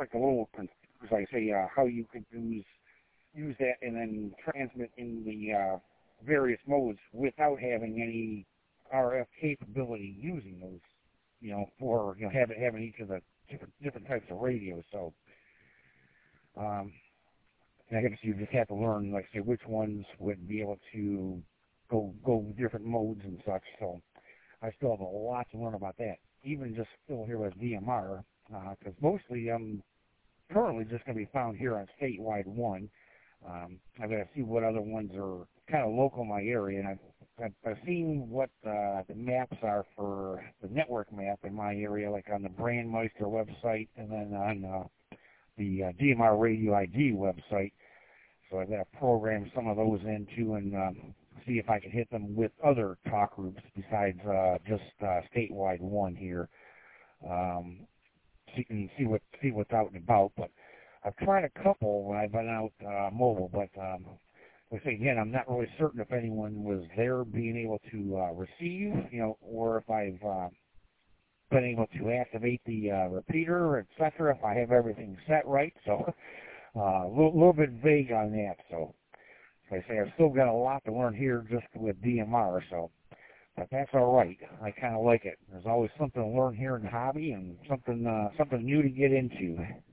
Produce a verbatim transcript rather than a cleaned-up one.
like a little confused, like I say, uh, how you could use use that and then transmit in the uh, various modes without having any R F capability using those, you know, for, you know, having, having each of the different, different types of radios. So, um, and I guess you just have to learn, like say, which ones would be able to go, go different modes and such. So I still have a lot to learn about that, even just still here with D M R, because uh, mostly I'm currently just going to be found here on Statewide one. Um, I've got to see what other ones are kind of local in my area, and I've, I've, I've seen what uh, the maps are for the network map in my area, like on the Brandmeister website, and then on uh, the uh, D M R Radio I D website. So I've got to program some of those into and um, see if I can hit them with other talk groups besides uh, just uh, Statewide one here. Um, see, and see what see what's out and about, but I've tried a couple when I've been out uh, mobile, but um, like I say again, I'm not really certain if anyone was there being able to uh, receive, you know, or if I've uh, been able to activate the uh, repeater, et cetera, if I have everything set right. So uh, a little, little bit vague on that. So like I say, I've still got a lot to learn here just with D M R, so. But that's all right. I kind of like it. There's always something to learn here in the hobby and something uh, something new to get into.